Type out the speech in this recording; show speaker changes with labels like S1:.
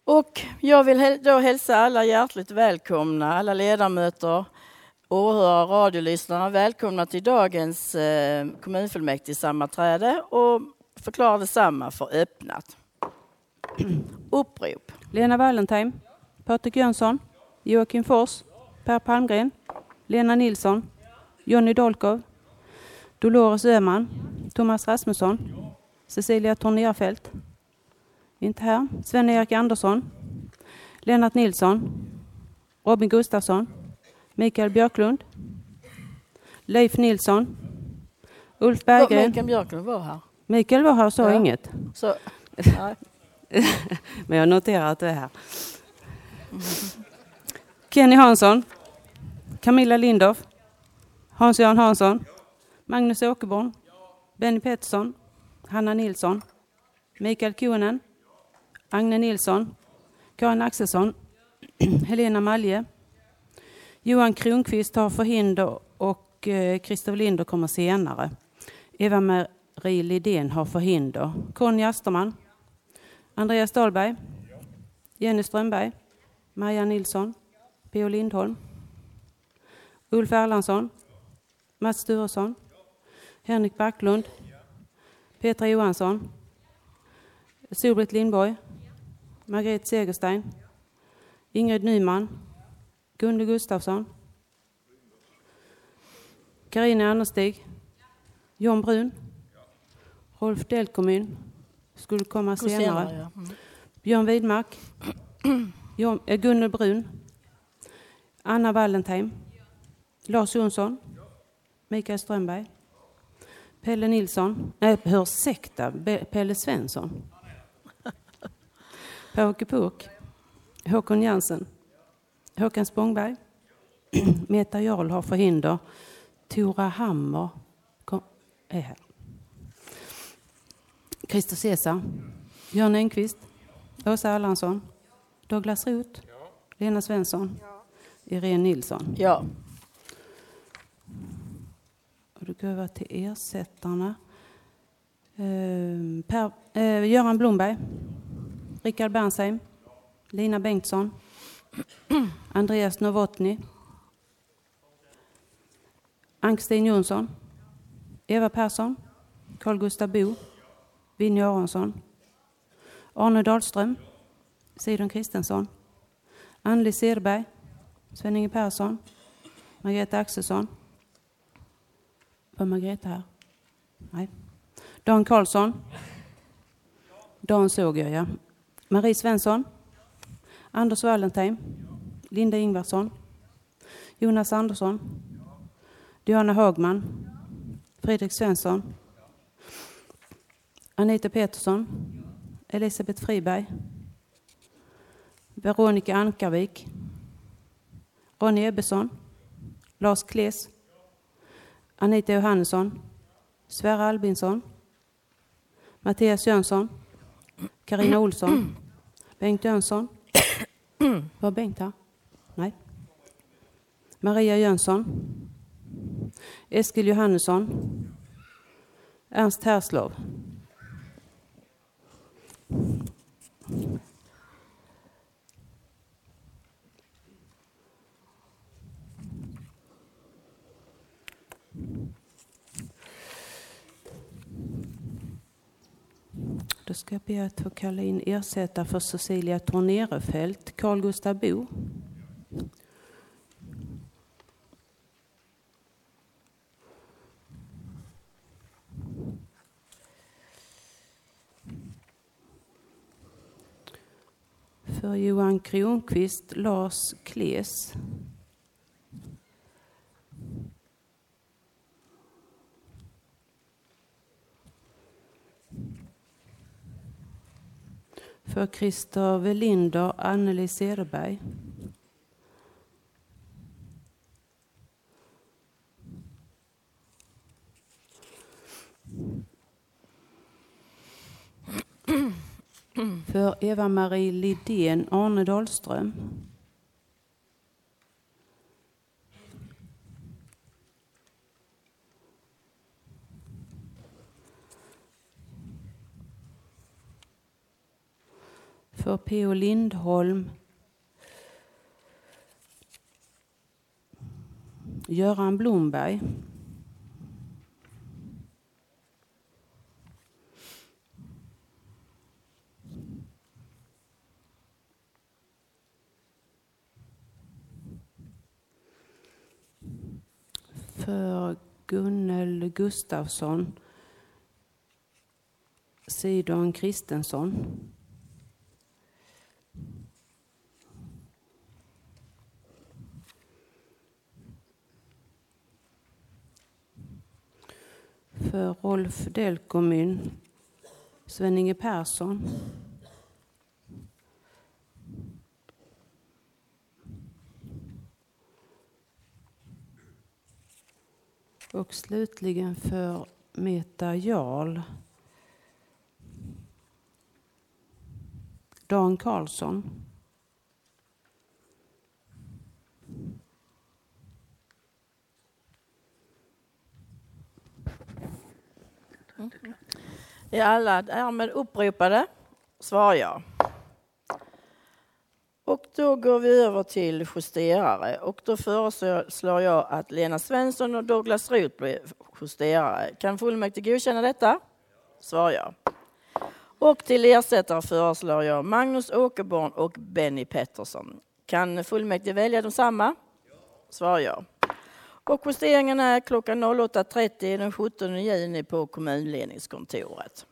S1: Och jag vill då hälsa alla hjärtligt välkomna, alla ledamöter, åhörare, radiolyssnarna, välkomna till dagens kommunfullmäktigesammanträde och förklara detsamma för öppnat. Upprop.
S2: Lena Wallentheim, Patrik Jönsson, Joakim Fors, Per Palmgren, Lena Nilsson, Jonny Dolkov, Dolores Öhman, Thomas Rasmusson, Cecilia Tornerfelt, inte här, Sven-Erik Andersson, Lennart Nilsson, Robin Gustafsson, Mikael Björklund, Leif Nilsson, Ulf Berggren.
S1: Mikael Björklund var här.
S2: Mikael var här och sa inget.
S1: Så,
S2: men jag noterar att du är här. Kenny Hansson, Camilla Lindorff, Hans-Göran Hansson, Magnus Åkerborn, Benny Pettersson, Hanna Nilsson, Mikael Kunen, Agne Nilsson, Karin Axelsson, Helena Malje, Johan Kronqvist har förhinder och Christopher Linder kommer senare. Eva-Marie Lidén har förhinder. Conny Asterman, Andreas Dahlberg, Jenny Strömberg, Maja Nilsson, P.O. Lindholm, Ulf Erlandsson, Mats Sturesson, Henrik Backlund, Petra Johansson, Solbritt Lindborg, Margret Segerstein, Ingrid Nyman, Gunde Gustafsson, Carina Annerstig, John Brun, Rolf Delkomyn skulle komma senare. Björn Widmark, Gunnel Brun, Anna Wallentheim, Lars Jonsson, Mikael Strömberg, Pelle Nilsson, Pelle Svensson, Påke Puk, Håkon Jansen, Håkan Spångberg, Meta Jarl har förhinder, Tora Hammer är här. Christer Cesar, Björn Enqvist, Åsa Allansson, Douglas Roth, Lena Svensson, Irene Nilsson.
S1: Ja.
S2: Och då går vi till ersättarna. Göran Blomberg, Rickard Bernsheim, Lina Bengtsson, Andreas Novotny, Ann-Kristin Jonsson, Eva Persson, Carl Gustav Bo, Vinnie Aronsson, Arne Dahlström, Sidon Kristensson, Anneli Cederberg, Sven-Inge Persson, Margrethe Axelsson. Var Margrethe här? Nej. Dan Karlsson. Dan såg jag, ja. Marie Svensson, Anders Wallentheim, Linda Ingvarsson, Jonas Andersson, Diana Hagman, Fredrik Svensson, Anita Petersson, Elisabeth Friberg, Veronica Ankarvik, Ronny Ebbesson, Lars Kles, Anita Johannesson, Sverre Albinsson, Mattias Jönsson, Carina Olsson, Bengt Jönsson. Var Bengt här? Nej. Maria Jönsson, Eskil Johannesson, Ernst Herslov. Då ska jag be att få kalla in ersättare för Cecilia Tornerfelt, Carl Gustav Bo. För Johan Kronqvist, Lars Kles. För Christer Welinder, Anneli Cederberg. För Eva-Marie Lidén, Arne Dahlström. För P.O. Lindholm, Göran Blomberg. För Gunnel Gustafsson, Sidon Kristensson. För Rolf Delkomyn, Sven-Inge Persson. Och slutligen för Meta Jarl, Dan Karlsson.
S1: Är alla därmed uppropade? Svarar jag. Och då går vi över till justerare. Och då föreslår jag att Lena Svensson och Douglas Roth blir justerare. Kan fullmäktige godkänna detta? Svarar jag. Och till ersättare föreslår jag Magnus Åkerborn och Benny Pettersson. Kan fullmäktige välja de samma? Svarar jag. Och justeringen är klockan 08.30 den 17 juni på kommunledningskontoret.